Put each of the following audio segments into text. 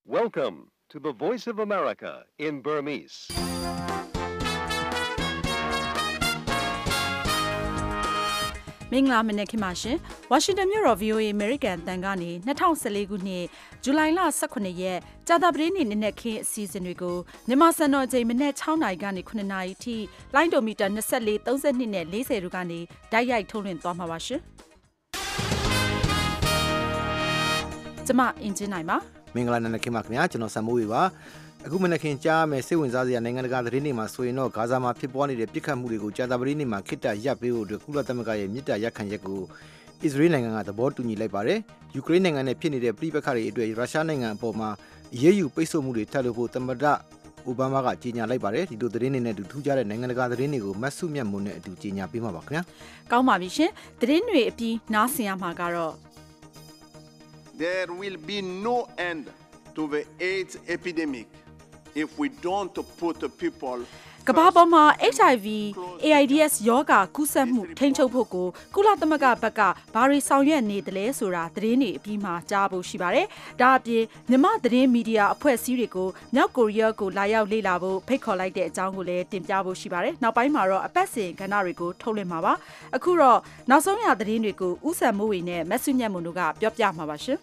Welcome to the Voice of America in Burmese. ။မင်္ဂလာမနက်ခင်းပါရှင်။ဝါရှင်တန်မြို့တော် VOA American တန်ကနေ2014ခုနှစ်ဇူလိုင်လ18ရက်ကြာသပတေးနေ့နက်ခင်းအစီအစဉ်တွေကိုမြန်မာစံတော်ချိန်မနက်6နာရီကနေ9နာရီထိလိုင်းဒိုမီတာ24 32နဲ့40တို့ကနေတိုက်ရိုက်ထုတ်လွှင့်သွားမှာပါရှင်။ကျွန်မအင်ဂျင်နိုင်ပါမင်္ဂလာနံနက်ခင်းပါခင်ဗျာကျွန်တော်ဆမ်မိုးဝေပါအခုမနက်ခင်းကြားမယ်စိတ်ဝင်စားစရာနိုင်ငံတကာသတင်းတွေမှာဆိုရင်တော့ဂါဇာမှာဖြစ်ပွားနေတဲ့ပြစ်ခတ်မှုတွေကိုကြာသပတေးနေ့မှာခိတ္တရပ်ပေးဖို့အတွက်ကုလသမဂ္ဂရဲ့မြစ်တာရက်ခံရက်ကိုအစ္စရေးနိုင်ငံကသဘောတူညီလိုက်ပါတယ်ယူကရိန်းနိုင်ငံနဲ့ဖြစ်နေတဲ့ပြည်ပခါတွေအတွက်ရုရှားနိုင်ငံအပေါ်မှာအရေးယူပိတ်ဆို့မှုတွေထပ်လို့ဖို့သမ္မတအိုဘားမားကကြေညာလိုက်ပါတယ်ဒီလိုသတင်းတွေနဲ့ထူးခြားတဲ့နိုင်ငံတကာသတင်းတွေကိုမတ်စုမြတ်မွန်နဲ့အတူကြေညာပေးမှာပါခင်ဗျာကောင်းပါပြီရှင်သတင်းတွေအပြီးနားဆင်ရမှာကတော့ There will be no end to the AIDS epidemic if we don't put the people ကမ္ဘာပေါ်မှာ HIV AIDS ရောဂါကူးစက်မှုထိန်းချုပ်ဖို့ကိုကုလသမဂ္ဂဘက်ကဘာတွေဆောင်ရွက်နေတယ်လဲဆိုတာသတင်းတွေအပြီးမှာကြားဖို့ရှိပါတယ်။ဒါအပြင်မြန်မာသတင်းမီဒီယာအဖွဲ့အစည်းတွေကိုမြောက်ကိုရီးယားကိုလာရောက်လေ့လာဖို့ဖိတ်ခေါ်လိုက်တဲ့အကြောင်းကိုလည်းတင်ပြဖို့ရှိပါတယ်။နောက်ပိုင်းမှာတော့အပတ်စဉ်ကဏ္ဍတွေကိုထုတ်လွှင့်မှာပါ။အခုတော့နောက်ဆုံးရသတင်းတွေကိုဦးစံမိုးဝေနဲ့မက်ဆုမြတ်မွန်တို့ကပြောပြမှာပါရှင်။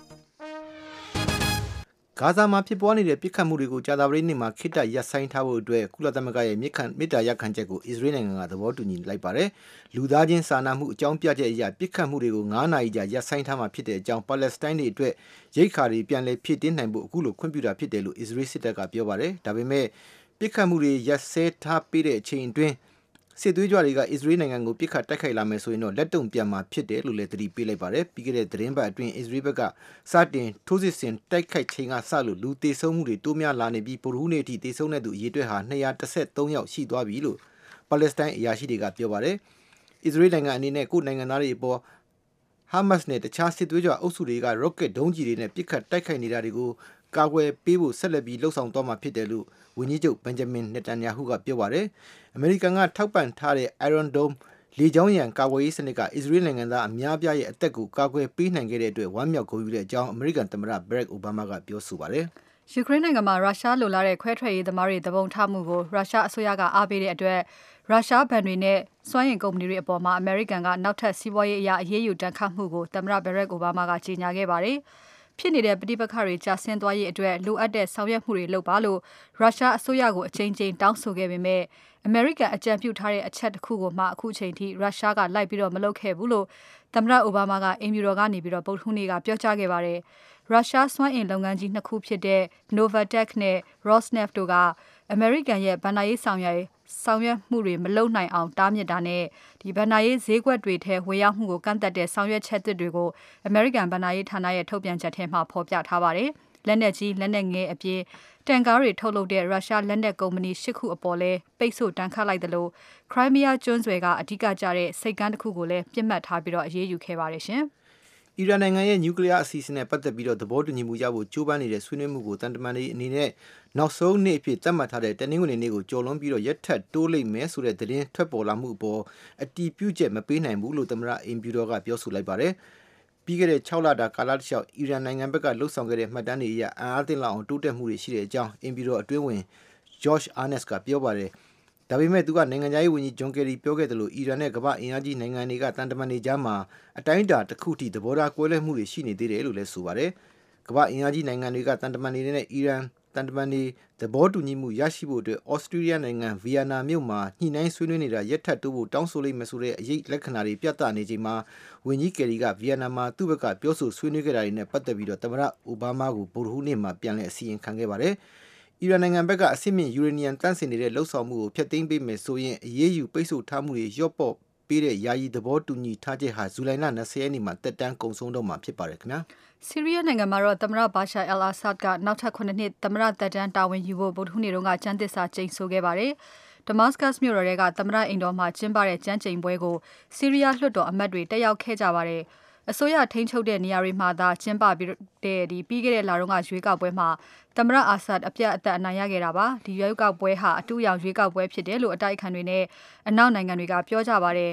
ဂါဇာမှာဖြစ်ပွားနေတဲ့ပြစ်ခတ်မှုတွေကိုကြာသပတေးနေ့မှာခိတ္တရပ်ဆိုင်းထားဖို့အတွက်ကုလသမဂ္ဂရဲ့မေတ္တာရပ်ခံချက်ကိုအစ္စရေးနိုင်ငံကသဘောတူညီလိုက်ပါတယ်။လူသားချင်းစာနာမှုအကြောင်းပြချက်အရပြစ်ခတ်မှုတွေကို9နာရီကြာရပ်ဆိုင်းထားမှာဖြစ်တဲ့အကြောင်းပါလက်စတိုင်းတွေအတွက်ရိတ်ခါတွေပြန်လည်ဖြည့်တင်းနိုင်ဖို့အခုလိုခွင့်ပြုတာဖြစ်တယ်လို့အစ္စရေးစစ်တပ်ကပြောပါတယ်။ဒါပေမဲ့ပြစ်ခတ်မှုတွေရပ်စဲထားပေးတဲ့အချိန်အတွင်းစစ်သွေးကြွတွေကအစ္စရေးနိုင်ငံကိုပြစ်ခတ်တိုက်ခိုက်လာမယ်ဆိုရင်တော့လက်တုံပြန်မှာဖြစ်တယ်လို့လည်းသတိပေးလိုက်ပါတယ်။ပြီးခဲ့တဲ့သတင်းပတ်အတွင်းအစ္စရေးဘက်ကစတင်ထိုးစစ်ဆင်တိုက်ခိုက်ချိန်ကစလို့လူသေဆုံးမှုတွေတိုးများလာနေပြီးဗုဒ္ဓဟူးနေ့အထိသေဆုံးတဲ့သူအရေအတွက်ဟာ213ယောက်ရှိသွားပြီလို့ပါလက်စတိုင်းအရာရှိတွေကပြောပါတယ်။အစ္စရေးနိုင်ငံအနေနဲ့ကိုယ်နိုင်ငံသားတွေအပေါ်ဟာမတ်နဲ့တခြားစစ်သွေးကြွအုပ်စုတွေက rocket ဒုံးကျည်တွေနဲ့ပစ်ခတ်တိုက်ခိုက်နေတာတွေကိုကာကွယ်ပေးဖို့ဆက်လက်ပြီးလှုံ့ဆော်သွားမှာဖြစ်တယ်လို့ဝန်ကြီးချုပ်ဘန်ဂျမင်နက်တန်ယာဟုကပြောပါတယ်။အမေရိကန်ကထောက်ပံ့ထားတဲ့ Iron Dome လေကြောင်းရန်ကာကွယ်ရေးစနစ်ကအစ္စရေးနိုင်ငံသားအများပြားရဲ့အသက်ကိုကာကွယ်ပေးနိုင်ခဲ့တဲ့အတွက်ဝမ်းမြောက်ဂုဏ်ယူတဲ့အကြောင်းအမေရိကန်သမ္မတဘရက်အိုဘားမားကပြောဆိုပါတယ်။ယူကရိန်းနိုင်ငံမှာရုရှားလိုလားတဲ့ခွဲထွက်ရေးသမားတွေသဘုံထမှုကိုရုရှားအစိုးရကအားပေးတဲ့အတွက်ရုရှားဘဏ်တွေနဲ့စွမ်းအင်ကုမ္ပဏီတွေအပေါ်မှာအမေရိကန်ကနောက်ထပ်စီးပွားရေးအရာအရေးယူတန်ခတ်မှုကိုသမ္မတဘရက်အိုဘားမားကကြေညာခဲ့ပါတယ်။ဖြစ်နေတဲ့ပဋိပက္ခတွေကြာဆင်းသွားရေးအတွက်လိုအပ်တဲ့ဆောင်ရွက်မှုတွေလုပ်ပါလို့ရုရှားအစိုးရကိုအချိန်ချင်းတောင်းဆိုခဲ့ပေမဲ့အမေရိကန်အကြံပြုထားတဲ့အချက်တစ်ခုကိုမှအခုချိန်ထိရုရှားကလိုက်ပြီးတော့မလုပ်ခဲ့ဘူးလို့သမ္မတအိုဘားမားကအင်မြူတော်ကနေပြီးတော့ဗုဒ္ဓဟူးနေ့ကပြောကြားခဲ့ပါတယ်။ရုရှားစွမ်းအင်လုပ်ငန်းကြီးနှစ်ခုဖြစ်တဲ့ Novatek နဲ့ Rosneft တို့ကအမေရိကန်ရဲ့ဘဏ္ဍာရေးဆောင်ရွက်မှုတွေမလုပ်နိုင်အောင်တားမြစ်တာနဲ့ဒီဘဏ္ဍာရေးဈေးကွက်တွေထဲဝင်ရောက်မှုကိုကန့်သက်တဲ့ဆောင်ရွက်ချက်တွေကိုအမေရိကန်ဘဏ္ဍာရေးဌာနရဲ့ထုတ်ပြန်ချက်ထဲမှာဖော်ပြထားပါတယ်။လက်နက်ကြီးလက်နက်ငယ်အပြင်တန်ကားတွေထုတ်လုပ်တဲ့ရုရှားလက်နက်ကုမ္ပဏီ10ခုအပေါ်လဲပိတ်ဆို့တန်းခတ်လိုက်တယ်လို့ခရိုင်းမီးယားကျွန်းဆွယ်ကအဓိကကျတဲ့စိတ်ကမ်းတစ်ခုကိုလည်းပြစ်မှတ်ထားပြီးတော့အရေးယူခဲ့ပါတယ်ရှင်။အီရန်နိုင်ငံရဲ့နျူကလ িয়ার အစီအစဉ်နဲ့ပတ်သက်ပြီးတော့သဘောတူညီမှုရဖို့ကြိုးပမ်းနေတဲ့ဆွေးနွေးမှုကိုတန်တမန်တွေအနေနဲ့နောက်ဆုံးနေ့အဖြစ်သတ်မှတ်ထားတဲ့တနင်္ဂနွေနေ့ကိုကြော်လွန်ပြီးတော့ရက်ထက်တိုးလိမ့်မယ်ဆိုတဲ့သတင်းထွက်ပေါ်လာမှုအပေါ်အတီးပြုတ်ချက်မပေးနိုင်ဘူးလို့သမ္မတအင်ဖြူတော်ကပြောဆိုလိုက်ပါတယ်။ပြီးခဲ့တဲ့6လတာကာလတစ်လျှောက်အီရန်နိုင်ငံဘက်ကလှုပ်ဆောင်ခဲ့တဲ့မှတ်တမ်းတွေအရအားသိလောက်အောင်တိုးတက်မှုတွေရှိတဲ့အကြောင်းအင်ဖြူတော်အတွင်းဝင် Josh Earnest ကပြောပါတယ်။ဒါပေမဲ့သူကနိုင်ငံခြားရေးဝန်ကြီးဂျွန်ကယ်ရီပြောခဲ့တယ်လို့အီရန်နဲ့ကမ္ဘာအင်အားကြီးနိုင်ငံတွေကတန်တမန်တွေကြားမှာအတိုင်းအတာတစ်ခုထိသဘောထားကွဲလွဲမှုတွေရှိနေသေးတယ်လို့လည်းဆိုပါတယ်။ကမ္ဘာအင်အားကြီးနိုင်ငံတွေကတန်တမန်တွေနဲ့အီရန်တန်တမန်တွေသဘောတူညီမှုရရှိဖို့အတွက်ဩစတြေးလျနိုင်ငံဗီယက်နာမြို့မှာညှိနှိုင်းဆွေးနွေးနေတာရက်ထပ်တိုးဖို့တောင်းဆိုလိုက်မယ်ဆိုတဲ့အရေးလက္ခဏာတွေပြသနေချိန်မှာဝန်ကြီးကယ်ရီကဗီယက်နာမှာသူ့ဘက်ကပြောဆိုဆွေးနွေးခဲ့တာတွေနဲ့ပတ်သက်ပြီးတော့သမ္မတအိုဘားမားကိုဗုဒ္ဓဟူးနေ့မှာပြန်လည်အစီရင်ခံခဲ့ပါတယ်။အီရန်နိုင်ငံဘက်ကအစစ်မြင့်ယူရေနီယံတန့်စင်နေတဲ့လှုပ်ဆောင်မှုကိုဖျက်သိမ်းပေးမယ်ဆိုရင်အရေးယူပိတ်ဆို့ထားမှုတွေလျော့ပေါ့ပေးတဲ့ယာယီသဘောတူညီထားချက်ဟာဇူလိုင်လ20ရက်နေ့မှာတက်တန်းကုန်ဆုံးတော့မှာဖြစ်ပါတယ်ခင်ဗျာ။ဆီးရီးယားနိုင်ငံမှာတော့သမ္မတဘာရှာအယ်အာဆတ်ကနောက်ထပ်9နှစ်သမ္မတသက်တမ်းတာဝန်ယူဖို့ဗုဒ္ဓဟူးနေ့တုန်းကကျမ်းသစ္စာကျိန်ဆိုခဲ့ပါတယ်။ Damascus မြို့တော်ကသမ္မတအိမ်တော်မှာကျင်းပတဲ့ကျမ်းကျိန်ပွဲကိုဆီးရီးယားလွှတ်တော်အမတ်တွေတက်ရောက်ခဲ့ကြပါတယ်။အစိုးရထိန်းချုပ်တဲ့နေရာတွေမှာသာကျင်းပပြီးခဲ့တဲ့လတုန်းကရွေးကောက်ပွဲမှာသမ္မတအာဆတ်အပြတ်အသတ်အနိုင်ရခဲ့တာပါ။ဒီရွေးကောက်ပွဲဟာအတူရောင်ရွေးကောက်ပွဲဖြစ်တယ်လို့အတိုက်အခံတွေနဲ့အနောက်နိုင်ငံတွေကပြောကြပါတယ်။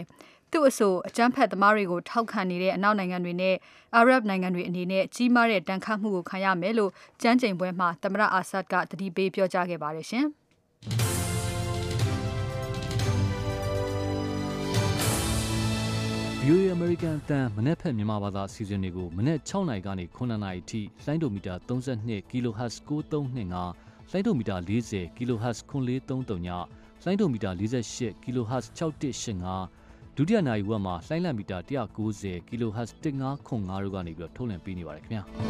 သူ့အဆိုအကြမ်းဖက်သမားတွေကိုထောက်ခံနေတဲ့အနောက်နိုင်ငံတွေနဲ့အာရပ်နိုင်ငံတွေအနေနဲ့ကြီးမားတဲ့တန်ခတ်မှုကိုခံရမယ်လို့ကြမ်းကြိမ်ပွဲမှာသမ္မတအာဆတ်ကသတိပေးပြောကြားခဲ့ပါတယ်ရှင်။ VOA American အသံမနေ့ဖက်မြန်မာဘာသာအစီအစဉ်တွေကိုမနေ့6နာရီကနေ9နာရီထိလိုင်းဒိုမီတာ32 kHz 9325လိုင်းဒိုမီတာ40 kHz 9433ညလိုင်းဒိုမီတာ48 kHz 6185ဒုတိယနာရီဝက်မှာလိုင်းလံမီတာ190 kHz 1505တို့ကနေပြီးတော့ထုတ်လွှင့်ပေးနေပါတယ်ခင်ဗျာ။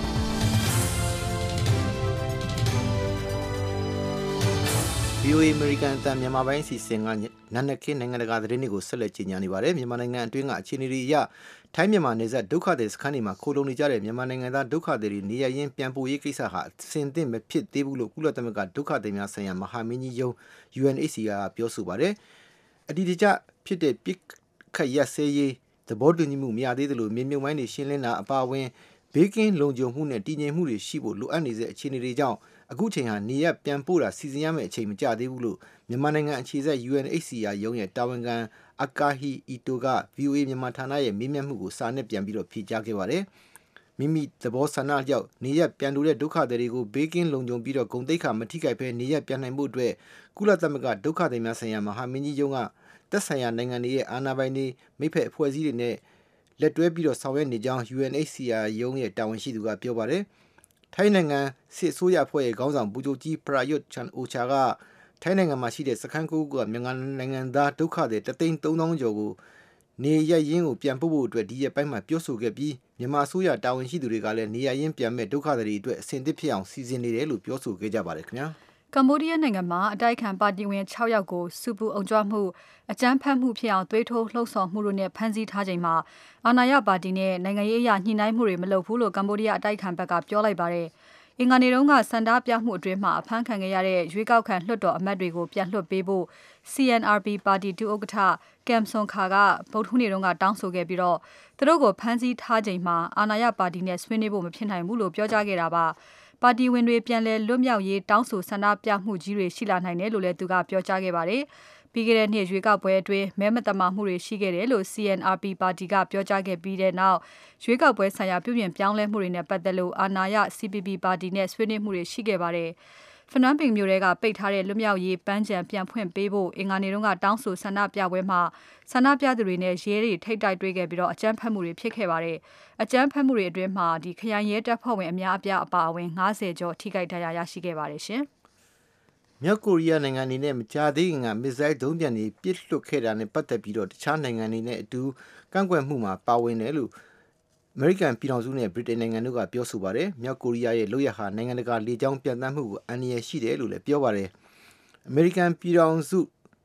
VOA American အသံမြန်မာပိုင်းစီစဉ်ကနနခင်းနိုင်ငံတကာသတင်းတွေကိုဆက်လက်ကြီးညာနေပါတယ်မြန်မာနိုင်ငံအတွင်းကအခြေအနေတွေအရထိုင်းမြန်မာနယ်စပ်ဒုက္ခသည်စခန်းတွေမှာခိုလုံနေကြတဲ့မြန်မာနိုင်ငံသားဒုက္ခသည်တွေနေရရင်ပြန်ပို့ရေးကိစ္စဟာအဆင်သင့်မဖြစ်သေးဘူးလို့ကုလသမဂ္ဂဒုက္ခသည်များဆိုင်ရာမဟာမင်းကြီးရုံး UNHCR ပြောဆိုပါတယ်အဒီတကျဖြစ်တဲ့ပြစ်ခတ်ရက်စဲရေးသဘောတူညီမှုမရသေးသလိုမြေမြုပ်မိုင်းတွေရှင်းလင်းတာအပါအဝင်ဘေးကင်းလုံခြုံမှုနဲ့တည်ငြိမ်မှုတွေရှိဖို့လိုအပ်နေတဲ့အခြေအနေတွေကြောင့်အခုချိန်ဟာနေရပြန်ပို့တာစီစဉ်ရမယ့်အချိန်မကျသေးဘူးလို့မြန်မာနိုင်ငံအခြေစိုက် UNHCR ရုံးရဲ့တာဝန်ခံအကာဟီအီတိုက VOA မြန်မာဌာနရဲ့မေးမြန်းမှုကိုစာနဲ့ပြန်ပြီးတော့ဖြေကြားခဲ့ပါတယ်။မိမိသဘောဆန္ဒကြောင့်နေရပြန်လိုတဲ့ဒုက္ခသည်တွေကိုဘေးကင်းလုံခြုံပြီးတော့ဂုဏ်သိက္ခာမထိခိုက်ဘဲနေရပြန်နိုင်မှုအတွက်ကုလသမဂ္ဂဒုက္ခသည်များဆိုင်ရာမဟာမင်းကြီးရုံးကသက်ဆိုင်ရာနိုင်ငံတွေရဲ့အာဏာပိုင်တွေမိဖက်အဖွဲ့အစည်းတွေနဲ့လက်တွဲပြီးတော့ဆောင်ရွက်နေကြောင်း UNHCR ရုံးရဲ့တာဝန်ရှိသူကပြောပါတယ်။ထိုင်းနိုင်ငံစစ်အစိုးရအဖွဲ့ရဲ့ခေါင်းဆောင်ဗိုလ်ချုပ်ကြီးပရာယွတ်ချန်အိုချာကထိုင်းနိုင်ငံမှာရှိတဲ့စခန်း9ခုကမြန်မာနိုင်ငံသားဒုက္ခသည်330,000ကျော်ကိုနေရရင်းကိုပြန်ပို့ဖို့အတွက်ဒီရက်ပိုင်းမှာပြောဆိုခဲ့ပြီးမြန်မာအစိုးရတာဝန်ရှိသူတွေကလည်းနေရရင်းပြန်မဲ့ဒုက္ခသည်တွေအတွက်အဆင်သင့်ဖြစ်အောင်စီစဉ်နေတယ်လို့ပြောဆိုခဲ့ကြပါတယ်ခင်ဗျာကမ္ဘောဒီးယားနိုင်ငံမှာအတိုက်ခံပါတီဝင်6ယောက်ကိုစူပူအောင်ကြွမှုအကြမ်းဖက်မှုဖြစ်အောင်သွေးထိုးလှုံ့ဆော်မှုတို့နဲ့ဖမ်းဆီးထားချိန်မှာအာဏာရပါတီနဲ့နိုင်ငံရေးအရာညှိနှိုင်းမှုတွေမလုပ်ဘူးလို့ကမ္ဘောဒီးယားအတိုက်ခံဘက်ကပြောလိုက်ပါတယ်။အင်္ဂါနေ့တုန်းကစန္ဒပြမှုအတွင်းမှာအဖမ်းခံခဲ့ရတဲ့ရွေးကောက်ခံလွှတ်တော်အမတ်တွေကိုပြန်လွှတ်ပေးဖို့ CNRP ပါတီတူဥက္ကဋ္ဌကမ်ဆွန်ခါကဗုဒ္ဓဟူးနေ့တုန်းကတောင်းဆိုခဲ့ပြီးတော့သူတို့ကိုဖမ်းဆီးထားချိန်မှာအာဏာရပါတီနဲ့ဆွေးနွေးဖို့မဖြစ်နိုင်ဘူးလို့ပြောကြားခဲ့တာပါ။ပါတီဝင်တွေပြန်လည်လွတ်မြောက်ရေးတောင်းဆိုဆန္ဒပြမှုကြီးတွေရှိလာနိုင်တယ်လို့လည်းသူကပြောကြားခဲ့ပါတယ်။ပြီးခဲ့တဲ့နှစ်ရွေးကောက်ပွဲအတွင်းမဲမတမာမှုတွေရှိခဲ့တယ်လို့ CNRP ပါတီကပြောကြားခဲ့ပြီးတဲ့နောက်ရွေးကောက်ပွဲဆိုင်ရာပြုပြင်ပြောင်းလဲမှုတွေနဲ့ပတ်သက်လို့အာဏာရ CPP ပါတီနဲ့ဆွေးနွေးမှုတွေရှိခဲ့ပါတယ်။ဖနန်ပင်မြို့တွေကပိတ်ထားတဲ့လွတ်မြောက်ရေးပန်းခြံပြန်ဖွင့်ပေးဖို့အင်္ဂါနေ့တုန်းကတောင်းဆိုဆန္ဒပြပွဲမှာဆန္ဒပြသူတွေနဲ့ရဲတွေထိပ်တိုက်တွေ့ခဲ့ပြီးတော့အကြမ်းဖက်မှုတွေဖြစ်ခဲ့ပါတယ်။အကြမ်းဖက်မှုတွေအတွင်းမှာခရိုင်ရဲတပ်ဖွဲ့ဝင်အများအပြားအပါအဝင်50ကျော်ထိခိုက်ဒဏ်ရာရရှိခဲ့ပါတယ်ရှင်။မြောက်ကိုရီးယားနိုင်ငံအနေနဲ့မကြာသေးခင်ကမစ်ဇိုင်းဒုံးပြန်တွေပစ်လွှတ်ခဲ့တာနဲ့ပတ်သက်ပြီးတော့တခြားနိုင်ငံတွေနဲ့အတူကန့်ကွက်မှုမှာပါဝင်တယ်လို့အမေရိကန်ပြည်ထောင်စုနဲ့ဗြိတိန်နိုင်ငံတို့ကပြောဆိုပါတယ်။မြောက်ကိုရီးယားရဲ့လုပ်ရဟာနိုင်ငံတကာလေကြောင်းပြန်တမ်းမှုကိုအန္တရာယ်ရှိတယ်လို့လည်းပြောပါတယ်။အမေရိကန်ပြည်ထောင်စု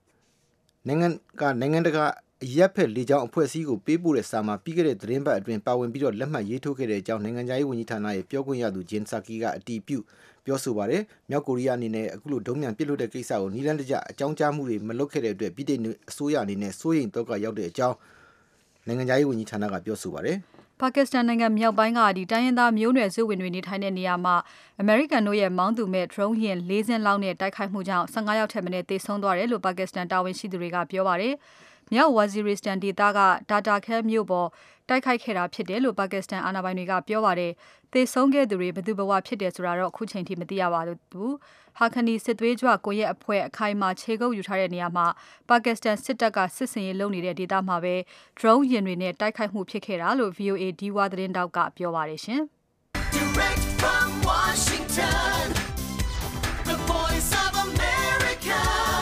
နိုင်ငံတကာရပ်ဖက်လေကြောင်းအဖွဲ့အစည်းကိုပေးပို့တဲ့စာမှာပြီးခဲ့တဲ့သတင်းပတ်အတွင်းပါဝင်ပြီးတော့လက်မှတ်ရေးထိုးခဲ့တဲ့အကြောင်းနိုင်ငံခြားရေးဝန်ကြီးဌာနရဲ့ပြောခွင့်ရသူဂျင်ဆာကီကအတည်ပြုပြောဆိုပါတယ်။မြောက်ကိုရီးယားအနေနဲ့အခုလိုဒုံးမြန်ပစ်လွှတ်တဲ့ကိစ္စကိုနီးလန်းတကျအကြောင်းကြားမှုတွေမလုပ်ခဲ့တဲ့အတွက်ပြည်ထောင်စုအစိုးရအနေနဲ့စိုးရိမ်တော့ကရောက်တဲ့အကြောင်းနိုင်ငံခြားရေးဝန်ကြီးဌာနကပြောဆိုပါတယ်။ပါကစ္စတန်နိုင်ငံမြောက်ပိုင်းကတိုင်းရင်းသားမျိုးနွယ်စုဝင်တွေနေထိုင်တဲ့နေရာမှာအမေရိကန်တို့ရဲ့မောင်းသူမဲ့ drone ယာဉ်၄စင်းလောက်နဲ့တိုက်ခိုက်မှုကြောင့်15ယောက်ထက်မနည်းသေဆုံးသွားတယ်လို့ပါကစ္စတန်တာဝန်ရှိသူတွေကပြောပါတယ်။မြောက်ဝါဇီရီစတန်ဒေသကဒါတာခဲမြို့ပေါ်တိုက်ခိုက်ခဲ့တာဖြစ်တယ်လို့ပါကစ္စတန်အာဏာပိုင်တွေကပြောပါတယ်။သေဆုံးခဲ့သူတွေဘယ်သူဘဝဖြစ်တယ်ဆိုတာတော့အခုချိန်ထိမသိရပါဘူး။ဟာခနီစစ်သွေးကြွကိုရဲ့အဖွဲ့အခိုင်အမာခြေကုပ်ယူထားတဲ့နေရာမှာပါကစ္စတန်စစ်တပ်ကစစ်စင်ရေးလုပ်နေတဲ့ဒေသမှာပဲ drone ယာဉ်တွေနဲ့တိုက်ခိုက်မှုဖြစ်ခဲ့တာလို့ VOA ဒီဝါသတင်းတောက်ကပြောပါတယ်ရှင်။ Direct from Washington, the Voice of America,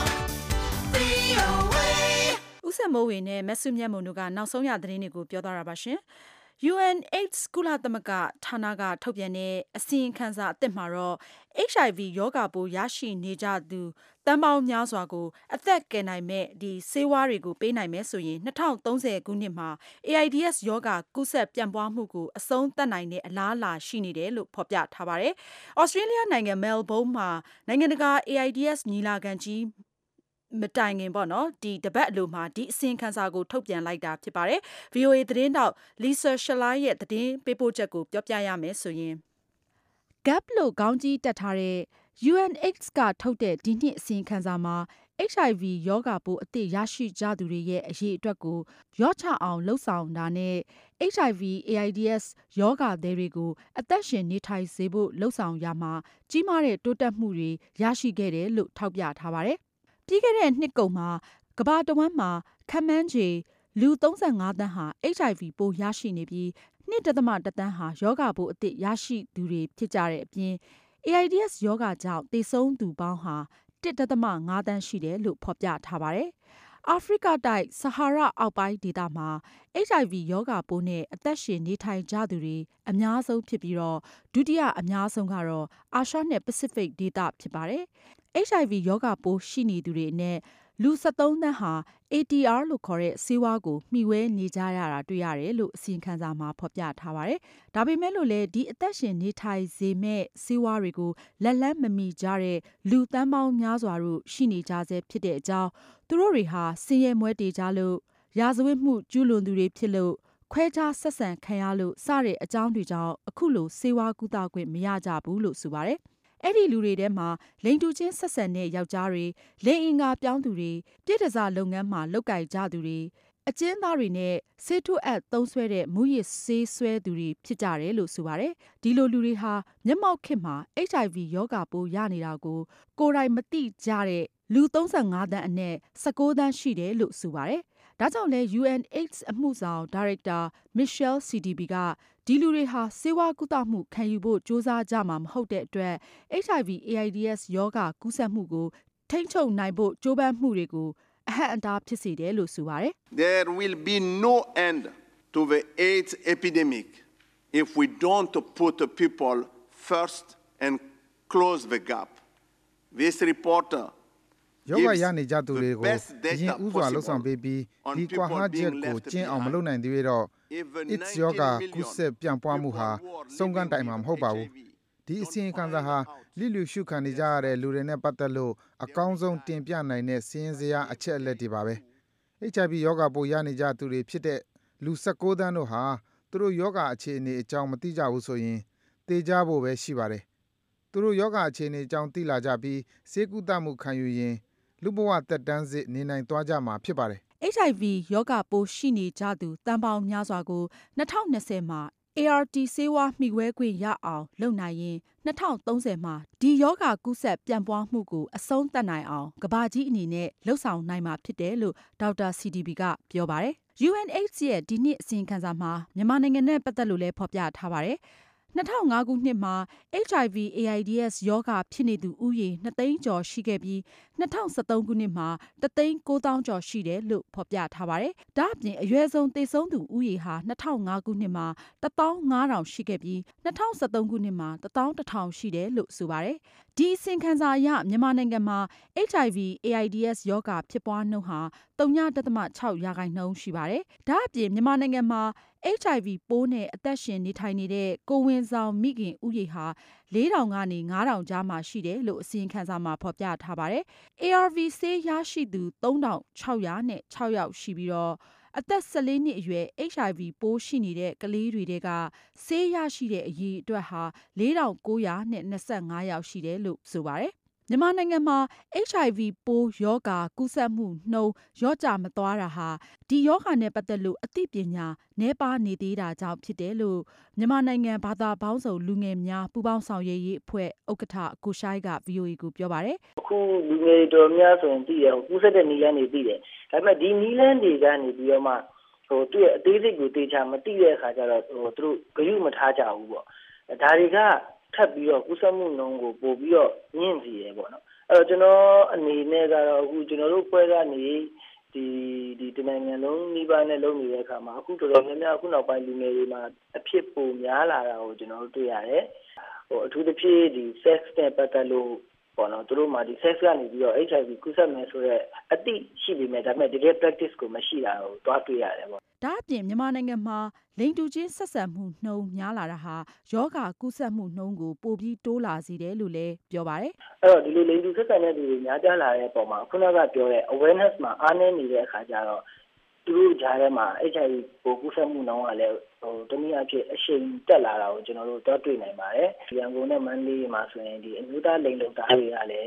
VOA ဦးစံမိုးဝေနဲ့မဆုမြတ်မုံတို့ကနောက်ဆုံးရသတင်းတွေကိုပြောသွားတာပါရှင်။ UNAIDS ကုလသမဂ္ဂဌာနကထုတ်ပြန်တဲ့အစီရင်ခံစာအသစ်မှာတော့ HIV ရောဂါပိုးရရှိနေကြသူတန်ပေါင်းများစွာကိုအသက်ကယ်နိုင်မဲ့ဆေးဝါးတွေကိုပေးနိုင်မယ်ဆိုရင်2030ခုနှစ်မှာ AIDS ရောဂါကူးစက်ပြန့်ပွားမှုကိုအဆုံးသတ်နိုင်တဲ့အလားအလာရှိနေတယ်လို့ဖော်ပြထားပါတယ်။ Australia နိုင်ငံ Melbourne မှာနိုင်ငံတကာ AIDS ညီလာခံကြီးမတိုင်ခင်တပတ်အလိုမှာဒီအစီရင်ခံစာကိုထုတ်ပြန်လိုက်တာဖြစ်ပါတယ်။ VOA သတင်းတောက် Lisa Schlein ရဲ့သတင်းပေးပို့ချက်ကိုပြောပြရမယ်ဆိုရင် GAP လို့ခေါင်းကြီးတပ်ထားတဲ့ UNAIDS ကထုတ်တဲ့ဒီနှစ်အစီရင်ခံစာမှာ HIV ရောဂါပိုးအသစ်ရရှိကြသူတွေရဲ့အရေးအတွက်ကိုရော့ချအောင်လှုံ့ဆော်တာနဲ့ HIV/AIDS ရောဂါသည်တွေကိုအသက်ရှင်နေထိုင်စေဖို့လှုံ့ဆော်ရာမှာကြီးမားတဲ့တိုးတက်မှုတွေရရှိခဲ့တယ်လို့ထောက်ပြထားပါတယ်။ပြီးခဲ့တဲ့နှစ်ကုန်မှာကမ္ဘာတဝန်းမှာခန့်မှန်းခြေလူ35 သန်းဟာ HIV ပိုးရရှိနေပြီး 2.1 သန်းဟာရောဂါပိုးအသစ်ရရှိသူတွေဖြစ်ကြတဲ့အပြင် AIDS ရောဂါကြောင့်သေဆုံးသူပေါင်းဟာ 1.5 သန်းရှိတယ်လို့ဖော်ပြထားပါတယ်။အာဖရိကတိုက်ဆဟာရအောက်ပိုင်းဒေသမှာ HIV ရောဂါပိုးနဲ့အသက်ရှင်နေထိုင်ကြသူတွေအများဆုံးဖြစ်ပြီးတော့ဒုတိယအများဆုံးကတော့အာရှနဲ့ပစိဖိတ်ဒေသဖြစ်ပါတယ်။ HIV ရောဂါပိုးရှိနေသူတွေနဲ့လူ 13 သန်းဟာ ATR လို့ခေါ်တဲ့ဆေးဝါးကိုမှီဝဲနေကြရတာတွေ့ရတယ်လို့အစီရင်ခံစာမှာဖော်ပြထားပါတယ်။ဒါပေမဲ့လို့လည်းဒီအသက်ရှင်နေထိုင်စေမဲ့ဆေးဝါးတွေကိုလက်လှမ်းမမီကြတဲ့လူသန်းပေါင်းများစွာတို့ရှိနေကြဆဲဖြစ်တဲ့အကြောင်းသူတို့တွေဟာဆင်းရဲမွဲတေကြလို့ရာဇဝတ်မှုကျူးလွန်သူတွေဖြစ်လို့ခွဲခြားဆက်ဆံခံရလို့စတဲ့အကြောင်းတွေကြောင့်အခုလိုဆေးဝါးကုသခွင့်မရကြဘူးလို့ဆိုပါတယ်။အဲ့ဒီလူတွေထဲမှာလိင်တူချင်းဆက်ဆံတဲ့ယောက်ျားတွေလိင်အင်္ဂါပြောင်းသူတွေပြည့်တစားလုပ်ငန်းမှာလုပ်ကိုင်ကြသူတွေအကျဉ်းသားတွေနဲ့ဆေးထိုးအပ်သုံးဆွဲတဲ့မူရစ်ဆေးဆွဲသူတွေဖြစ်ကြတယ်လို့ဆိုပါတယ်။ဒီလိုလူတွေဟာမျက်မှောက်ခေတ်မှာ HIV ရောဂါပိုးရနေတာကိုကိုယ်တိုင်မသိကြတဲ့လူ35 သန်းအနက်19 သန်းရှိတယ်လို့ဆိုပါတယ်။ဒါကြောင့်လဲ UNAIDS အမှုဆောင်ဒါရိုက်တာ Michelle Sidibe ကဒီလူတွေဟာဆေးဝါးကုသမှုခံယူဖို့ကြိုးစားကြမှာမဟုတ်တဲ့အတွက် HIV/AIDS ရောဂါကူးစက်မှုကိုထိန်းချုပ်နိုင်ဖို့ကြိုးပမ်းမှုတွေကိုအဟန့်အတားဖြစ်စေတယ်လို့ဆိုပါတယ်။ There will be no end to the AIDS epidemic if we don't put the people first and close the gap. This reporter ယောဂရနေကြသူတွေကိုအရင်ဥစွာလှုပ်ဆောင်ပေးပြီးဒီကွာဟချက်ကိုကျင့်အောင်မလုပ်နိုင်သေးတော့ AIDS ရောဂါကူးစက်ပြန့်ပွားမှုဟာစုံကန့်တိုင်မှာမဟုတ်ပါဘူး။ဒီအစီရင်ခံစာဟာလိလူရှုခံနေကြရတဲ့လူတွေနဲ့ပတ်သက်လို့အကောင်းဆုံးတင်ပြနိုင်တဲ့စီးရင်စရာအချက်အလက်တွေပါပဲ။ HIV ရောဂါပိုးရနေကြသူတွေဖြစ်တဲ့လူ19 သန်းတို့ဟာသူတို့ယောဂအခြေအနေအကြောင်းမသိကြဘူးဆိုရင်သေကြဖို့ပဲရှိပါတယ်။သူတို့ယောဂအခြေအနေအကြောင်းသိလာကြပြီးဆေးကုသမှုခံယူရင်လူဘဝသက်တမ်းစစ်နေနိုင်သွားကြမှာဖြစ်ပါတယ်။ HIV ရောဂါပိုးရှိနေကြသူတန်ပေါင်းများစွာကို2020မှာ ART ဆေးဝါးမှီဝဲခွင့်ရအောင်လုပ်နိုင်ရင်2030မှာဒီရောဂါကူးစက်ပြန့်ပွားမှုကိုအဆုံးသတ်နိုင်အောင်ကမ္ဘာကြီးအနေနဲ့လှုံ့ဆော်နိုင်မှာဖြစ်တယ်လို့ဒေါက်တာ Sidibe ကပြောပါတယ်။ UNAIDS ရဲ့ဒီနှစ်အစီရင်ခံစာမှာမြန်မာနိုင်ငံနဲ့ပတ်သက်လို့လည်းဖော်ပြထားပါတယ်။ 2005 ခုနှစ်မှာ HIV/AIDS ရောဂါဖြစ်နေသူဦးရေ 2 သိန်းကျော်ရှိခဲ့ပြီး2013 ခုနှစ်မှာ1 သိန်း 9 သောင်းကျော်ရှိတယ်လို့ဖော်ပြထားပါတယ်။ဒါ့အပြင်အရွယ်ဆုံးသေဆုံးသူဦးရေဟာ2005 ခုနှစ်မှာ15000ရှိခဲ့ပြီး2013 ခုနှစ်မှာ11000ရှိတယ်လို့ဆိုပါတယ်။ဒီအစီရင်ခံစာအရမြန်မာနိုင်ငံမှာ HIV/AIDS ရောဂါဖြစ်ပွားနှုန်းဟာ 0.6% ရှိပါတယ်။ဒါ့အပြင်မြန်မာနိုင်ငံမှာHIV ပိုးနဲ့အသက်ရှင်နေထိုင်နေတဲ့ကိုယ်ဝန်ဆောင်မိခင်ဦးရေဟာ 4000 ကနေ 5000 ကြားမှာရှိတယ်လို့အစီရင်ခံစာမှာဖော်ပြထားပါတယ်။ ARV ဆေးရရှိသူ 3606 ယောက်ရှိပြီးတော့အသက်14 နှစ်အရွယ် HIV ပိုးရှိနေတဲ့ကလေးတွေထဲကဆေးရရှိတဲ့အရေအတွက်ဟာ 4925 ယောက်ရှိတယ်လို့ဆိုပါတယ်။ မြန်မာနိုင်ငံမှာ HIV ပိုးရောဂါကူးစက်မှုနှုန်းလျော့ကျမသွားတာဟာဒီရောဂါနဲ့ပတ်သက်လို့အသိပညာနည်းပါးနေသေးတာကြောင့်ဖြစ်တယ်လို့မြန်မာနိုင်ငံဘာသာပေါင်းစုံလူငယ်များပူးပေါင်းဆောင်ရွက်ရေးအဖွဲ့ဥက္ကဋ္ဌကိုရှိုင်းက VOA ကိုပြောပါတယ်။အခုလူငယ်တော်များဆိုရင်သိတယ်ကူးစက်တဲ့နည်းလမ်းတွေသိတယ်။ဒါပေမဲ့ဒီနည်းလမ်းတွေကနေပြီးတော့မှသူ့ရဲ့အသေးစိတ်ကိုသေချာမသိတဲ့အခါကျတော့သူတို့ဂရုမထားကြဘူးပေါ့။ဒါတွေကထပ်ပြီးတော့ကူးစက်မှုနှုန်းကိုပို့ပြီးတော့မြင့်စေတယ်ပေါ့နော်။အဲ့တော့ကျွန်တော်အနေနဲ့ကတော့အခုကျွန်တော်တို့ဖွဲ့ကနေဒီတနိုင်ငံလုံးနှီးပါးနဲ့လုပ်နေတဲ့အခါမှာအခုတော်တော်များများအခုနောက်ပိုင်းလူငယ်တွေမှာအဖြစ်ပုံများလာတာကိုကျွန်တော်တို့တွေ့ရတယ်။အထူးသဖြင့်ဒီ sex နဲ့ပတ်သက်လို့ပေါ့နော်သူတို့မှာဒီ sex ကနေပြီးတော့ HIV ကူးစက်မယ်ဆိုတော့အသိရှိပေမဲ့ဒါပေမဲ့တကယ် practice ကိုမရှိတာကိုတွားတွေ့ရတယ်ပေါ့ဒါအပြင်မြန်မာနိုင်ငံမှာလိင်တူချင်းဆက်ဆံမှုနှုန်းများလာတာဟာယောဂကူးစက်မှုနှုန်းကိုပိုပြီးတိုးလာစေတယ်လို့လည်းပြောပါတယ်အဲ့တော့ဒီလိုလိင်တူဆက်ဆံတဲ့လူတွေများပြားလာတဲ့အပေါ်မှာခုနကပြောတဲ့ awareness မှာအားနည်းနေတဲ့အခါကျတော့သူတို့ကြားထဲမှာ HIV ပိုးကူးစက်မှုနှုန်းကလည်းတနည်းအားဖြင့်အရှိန်တက်လာတာကိုကျွန်တော်တို့တွားတွေ့နိုင်ပါတယ်။ရန်ကုန်နဲ့မန္တလေးမှာဆိုရင်ဒီအမျိုးသားလိင်လုံသားတွေကလည်း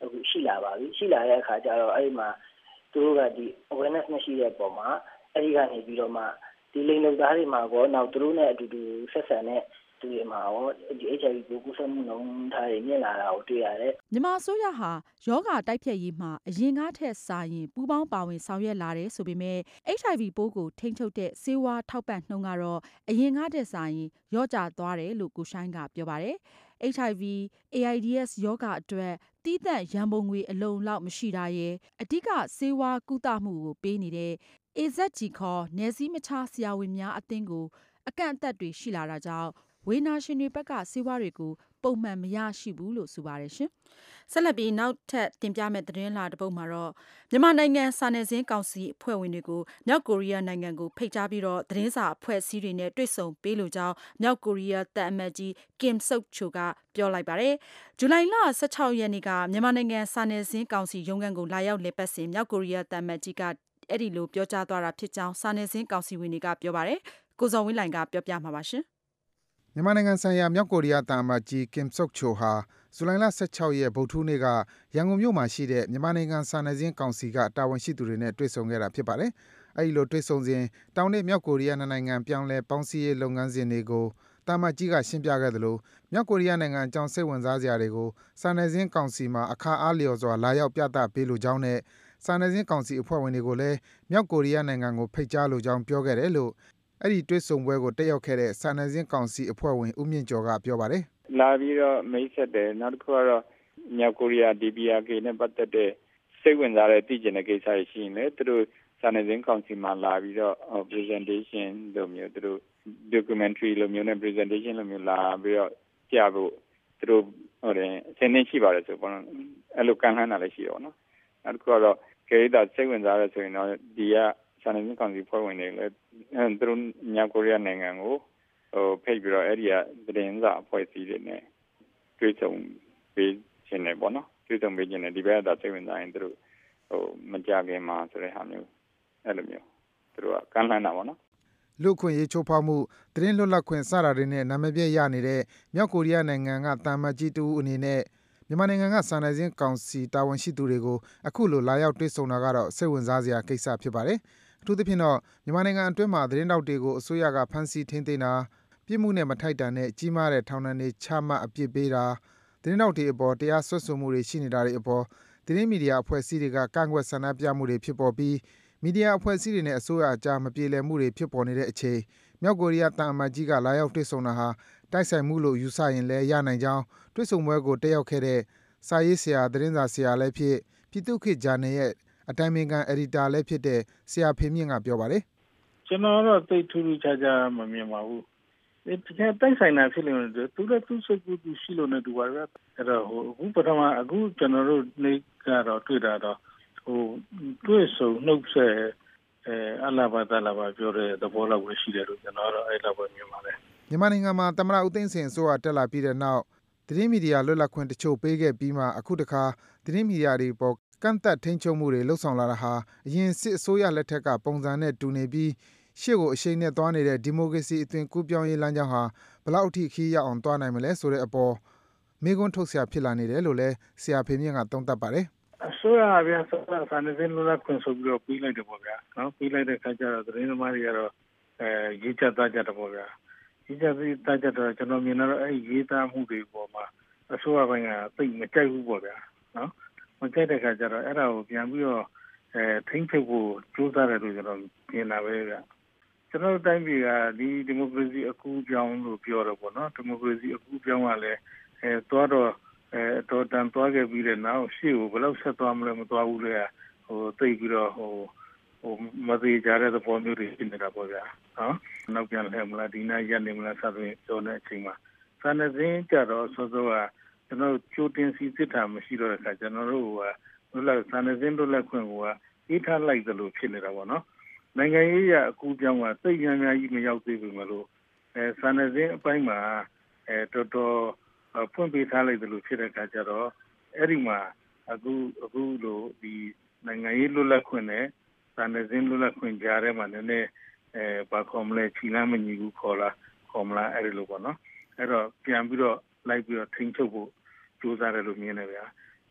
အခုရှိလာပါပြီရှိလာတဲ့အခါကျတော့အဲ့မှာသူတို့ကဒီ awareness မရှိတဲ့ပုံမှာအဲ့ဒီကနေပြီးတော့မှဒီလိမ်လုံသားတွေမှာကောနောက်သူတို့နဲ့အတူတူဆက်ဆံတဲ့သူတွေမှာရောဒီ HIV ကိုကူးစက်မှုနှုန်းထားတွေမြင့်လာတာကိုတွေ့ရတယ်။မြန်မာအစိုးရဟာယောဂတိုက်ဖျက်ရေးမှာအရင်ကထက်စာရင်ပူးပေါင်းပါဝင်ဆောင်ရွက်လာတယ်ဆိုပေမဲ့ HIV ပိုးကိုထိန်းချုပ်တဲ့ဆေးဝါးထောက်ပံ့နှုန်းကတော့အရင်ကထက်စာရင်လျော့ကျသွားတယ်လို့ကိုရှိုင်းကပြောပါတယ်။ HIV AIDS ယောဂအတွက်တီးသန့်ရန်ပုံငွေအလုံလောက်မရှိတာရဲ့အဓိကဆေးဝါးကုသမှုကိုပေးနေတဲ့ AZG ခေါ်နယ်စည်းမခြားဆရာဝန်များအသင်းကိုအကန့်အသတ်တွေရှိလာတာကြောင့်ဝေနာရှင်တွေဘက်ကဆေးဝါးတွေကိုပုံမှန်မရရှိဘူးလို့ဆိုပါတယ်ရှင်။ဆက်လက်ပြီးနောက်ထပ်တင်ပြမယ့်သတင်းလာတစ်ပုဒ်မှာတော့မြန်မာနိုင်ငံစာနယ်ဇင်းကောင်စီအဖွဲ့ဝင်တွေကိုမြောက်ကိုရီးယားနိုင်ငံကိုဖိတ်ကြားပြီးတော့သတင်းစာအဖွဲ့အစည်းတွေနဲ့တွေ့ဆုံပေးလိုကြောင်းမြောက်ကိုရီးယားတပ်အမတ်ကြီးကင်ဆုတ်ချိုကပြောလိုက်ပါတယ်။ဇူလိုင်လ16ရက်နေ့ကမြန်မာနိုင်ငံစာနယ်ဇင်းကောင်စီရုံးခန်းကိုလာရောက်လည်ပတ်စဉ်မြောက်ကိုရီးယားတပ်အမတ်ကြီးကအဲ့ဒီလိုပြောကြားသွားတာဖြစ်ကြောင်းစာနယ်ဇင်းကောင်စီဝင်တွေကပြောပါတယ်။ကိုဇော်ဝင်းလိုင်ကပြောပြမှာပါရှင်။မြန်မာနိုင်ငံဆိုင်ရာမြောက်ကိုရီးယားတာအမတ်ကြီးကင်ဆုတ်ချိုဟာဇူလိုင်လ16ရက်ဗုဒ္ဓဟူးနေ့ကရန်ကုန်မြို့မှာရှိတဲ့မြန်မာနိုင်ငံစာနယ်ဇင်းကောင်စီကတာဝန်ရှိသူတွေနဲ့တွေ့ဆုံခဲ့တာဖြစ်ပါတယ်။အဲဒီလိုတွေ့ဆုံစဉ်တောင်နဲ့မြောက်ကိုရီးယားနိုင်ငံပြောင်းလဲပေါင်းစည်းရေးလုပ်ငန်းစဉ်တွေကိုတာမတ်ကြီးကရှင်းပြခဲ့သလိုမြောက်ကိုရီးယားနိုင်ငံအကြောင်းစိတ်ဝင်စားစရာတွေကိုစာနယ်ဇင်းကောင်စီမှာအခါအားလျော်စွာလာရောက်ပြသပေးလိုကြောင်းနဲ့စာနယ်ဇင်းကောင်စီအဖွဲ့ဝင်တွေကိုလည်းမြောက်ကိုရီးယားနိုင်ငံကိုဖိတ်ကြားလိုကြောင်းပြောခဲ့တယ်လို့အဲ့ဒီတွေ့ဆုံပွဲကိုတက်ရောက်ခဲ့တဲ့စာနယ်ဇင်းကောင်စီအဖွဲ့ဝင်ဦးမြင့်ကျော်ကပြောပါတယ်။လာပြီးတော့မိတ်ဆက်တယ်နောက်တစ်ခုကတော့မြောက်ကိုရီးယား DPRK နဲ့ပတ်သက်တဲ့စိတ်ဝင်စားတဲ့တည်ကျင်တဲ့ကိစ္စတွေရှိရင်လည်းသူတို့စာနယ်ဇင်းကောင်စီမှာလာပြီးတော့ presentation လိုမျိုးသူတို့ documentary လိုမျိုးနဲ့ presentation လိုမျိုးလာပြီးတော့ပြဖို့သူတို့ဟိုတယ်အစဉ်ရှိပါတယ်ဆိုတော့အဲ့လိုကန့်လန့်တာလည်းရှိရောနော်နောက်တစ်ခုကတော့ခေတ္တစိတ်ဝင်စားရဆိုရင်တော့ဒီကစာနယ်ဇင်းကောင်စီဖွဲ့ဝင်တွေလည်းသူတို့မြောက်ကိုရီးယားနိုင်ငံကိုဖိတ်ပြီးတော့အဲ့ဒီကသတင်းစာအဖွဲ့အစည်းတွေနဲ့တွေ့ဆုံပေးခြင်းနဲ့ပေါ့နော်တွေ့ဆုံပေးခြင်းနဲ့ဒီဘက်ကစိတ်ဝင်စားရင်သူတို့မကြခင်မှာဆိုတဲ့ဟာမျိုးအဲ့လိုမျိုးသူတို့ကကန့်လန့်တာပေါ့နော်လူခွင့်ရေးချိုးဖောက်မှုသတင်းလွတ်လပ်ခွင့်စတာတွေနဲ့နာမည်ပြရနေတဲ့မြောက်ကိုရီးယားနိုင်ငံကတာမတ်ကြီးတူအနေနဲ့မြန်မာနိုင်ငံကစာနယ်ဇင်းကောင်စီတာဝန်ရှိသူတွေကိုအခုလိုလာရောက်တွေ့ဆုံတာကတော့စိတ်ဝင်စားစရာကိစ္စဖြစ်ပါတယ်အထူးသဖြင့်တော့မြန်မာနိုင်ငံအတွင်းမှာသတင်းတောက်တွေကိုအစိုးရကဖမ်းဆီးထိန်းသိမ်းတာပြစ်မှုနဲ့မထိုက်တန်တဲ့ကြီးမားတဲ့ထောင်ဒဏ်တွေချမှတ်အပြစ်ပေးတာသတင်းတောက်တွေအပေါ်တရားစွဲဆိုမှုတွေရှိနေတာတွေအပေါ်သတင်းမီဒီယာအဖွဲ့အစည်းတွေကကန့်ကွက်ဆန္ဒပြမှုတွေဖြစ်ပေါ်ပြီးမီဒီယာအဖွဲ့အစည်းတွေနဲ့အစိုးရအကြားမပြေလည်မှုတွေဖြစ်ပေါ်နေတဲ့အချိန်မြောက်ကိုရီးယားတာအမတ်ကြီးကလာရောက်တွေ့ဆုံတာဟာတိုက်ဆိုင်မှုလို့ယူဆရင်လည်းရနိုင်ကြောင်းတွေ့ဆုံပွဲကိုတက်ရောက်ခဲ့တဲ့စာရေးဆရာသတင်းစာဆရာလည်းဖြစ်ပြည်သူ့ခေတ်ဂျာနယ်ရဲ့အတိုင်းအမြံအက်ဒီတာလည်းဖြစ်တဲ့ဆရာဖေမြင့်ကပြောပါတယ်ကျွန်တော်တော့သိထူးထူးခြားခြားမမြင်ပါဘူးဒီတိုက်ဆိုင်တာဖြစ်လို့သူလည်းသူ့စိတ်ကူးသူရှိလို့နေတူပါပဲအဲ့တော့အခုပထမအခုကျွန်တော်တို့နေကတော့တွေ့တာတော့တွေ့ဆုံနှုတ်ဆက်အလားပါတလားပါပြောတဲ့သဘောလောက်ပဲရှိတယ်လို့ကျွန်တော်တော့အဲ့လောက်ပဲမြင်ပါတယ်မြန်မာနိုင်ငံမှာသမ္မတဦးသိန်းစိန်အစိုးရတက်လာပြီးတဲ့နောက်သတင်းမီဒီယာလွတ်လပ်ခွင့်တချို့ပေးခဲ့ပြီးမှအခုတခါသတင်းမီဒီယာတွေပေါ်ကန့်သက်ထိန်းချုပ်မှုတွေလှုပ်ဆောင်လာတာဟာအရင်စစ်အစိုးရလက်ထက်ကပုံစံနဲ့တူနေပြီးရှေ့ကိုအရှိန်နဲ့သွားနေတဲ့ဒီမိုကရေစီအသွင်ကူးပြောင်းရေးလမ်းကြောင်းဟာဘလောက်အထိခီးရောက်အောင်သွားနိုင်မလဲဆိုတဲ့အပေါ်မေးခွန်းထုတ်ဆရာဖြစ်လာနေတယ်လို့လည်းဆရာဖေမြင့်ကသုံးသပ်ပါတယ်အစိုးရကပြန်စာနယ်ဇင်းလွတ်လပ်ခွင့်ဆိုပြီးတော့ပြီးလိုက်တယ်ပေါ့ဗျာနော်ပြီးလိုက်တဲ့ခါကျတော့သတင်းသမားတွေကတော့ရေးချသားကြတယ်ပေါ့ဗျာရေးချသားကြတော့ကျွန်တော်မြင်တော့အဲ့ရေးသားမှုတွေပေါ်မှာအစိုးရဘက်ကသိမကြိုက်ဘူးပေါ့ဗျာနော်မကြိုက်တဲ့ခါကျတော့အဲ့ဒါကိုပြန်ပြီးတော့ထိမ့်ချုပ်ဖို့ကြိုးစားတယ်လို့ကျွန်တော်မြင်တာပဲဗျကျွန်တော်တို့တိုင်းပြည်ကဒီမိုကရေစီအကူအပြောင်းလို့ပြောတော့ပေါ့နော်ဒီမိုကရေစီအကူအပြောင်းကလည်းသွားတော့တော်တန်သွားခဲ့ပြီးတဲ့နောက်ရှေ့ကိုဘယ်လောက်ဆက်သွားမလဲမသွားဘူးလေသိပြီးတော့မသေးကြတဲ့သဘောမျိုးတွေဖြစ်နေတာပေါ့ဗျာနော်နောက်ပြန်လှည့်မလားဒီနေ့ရက်နေမလားစသဖြင့်ပြောတဲ့အချိန်မှာစာနယ်ဇင်းကြတော့စောစောကကျွန်တော်ကြိုတင်စီစစ်တာမရှိတော့တဲ့အခါကျွန်တော်တို့ကလွတ်လပ်စာနယ်ဇင်းလွတ်လပ်ခွင့်ကအေးထားလိုက်သလိုဖြစ်နေတာပေါ့နော်နိုင်ငံရေးရအကူအပြောင်းကသိပ်များများကြီးမရောက်သေးဘူးမလို့စာနယ်ဇင်းအပိုင်းမှာတော်တော်ဖွင့်ပေးထားလိုက်သလိုဖြစ်တဲ့အခါကျတော့အဲ့ဒီမှာအခုလိုဒီနိုင်ငံရေးလွတ်လပ်ခွင့်နဲ့စာနယ်ဇင်းလွတ်လပ်ခွင့်ကြားထဲမှာနည်းနည်းဘာခေါ်မလဲခြိလမ်းမညီဘူးခေါ်မလားအဲ့ဒီလိုပေါ့နော်အဲ့တော့ပြန်ပြီးတော့လိုက်ပြီးတော့ထိန်းချုပ်ဖို့ကြိုးစားတယ်လို့မြင်တယ်ဗျာ